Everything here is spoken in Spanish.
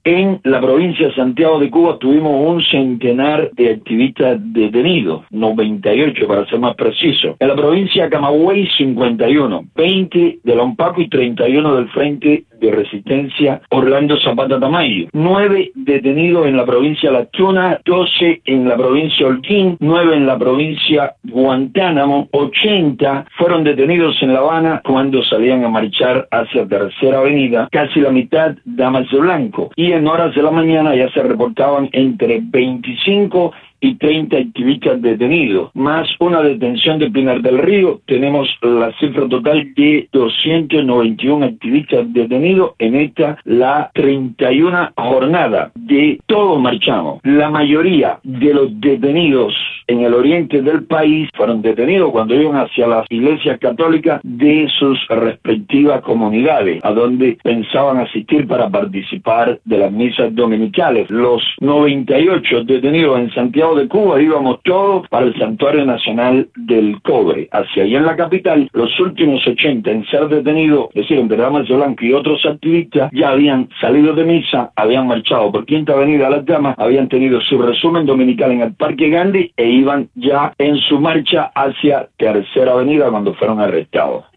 En la provincia de Santiago de Cuba tuvimos un centenar de activistas detenidos, 98 para ser más preciso. En la provincia de Camagüey, 51, 20 de Lompaco y 31 del Frente de Resistencia Orlando Zapata Tamayo. 9 detenidos en la provincia de La Tuna, 12 en la provincia de Holguín, 9 en la provincia de Guantánamo, 80 fueron detenidos en La Habana cuando salían a marchar hacia Tercera Avenida, casi la mitad damas de blanco. Y en horas de la mañana ya se reportaban entre 25 y 30 activistas detenidos, más una detención de Pinar del Río. Tenemos la cifra total de 291 activistas detenidos en esta, la 31 jornada. De todos marchamos. La mayoría de los detenidos en el oriente del país fueron detenidos cuando iban hacia las iglesias católicas de sus respectivas comunidades, a donde pensaban asistir para participar de las misas dominicales. Los 98 detenidos en Santiago de Cuba íbamos todos para el Santuario Nacional del Cobre. Hacia allá en la capital, los últimos 80 en ser detenidos, es decir, entre Damas de Blanco y otros activistas, ya habían salido de misa, habían marchado por Quinta Avenida a Las Damas, habían tenido su resumen dominical en el Parque Gandhi e iban ya en su marcha hacia Tercera Avenida cuando fueron arrestados.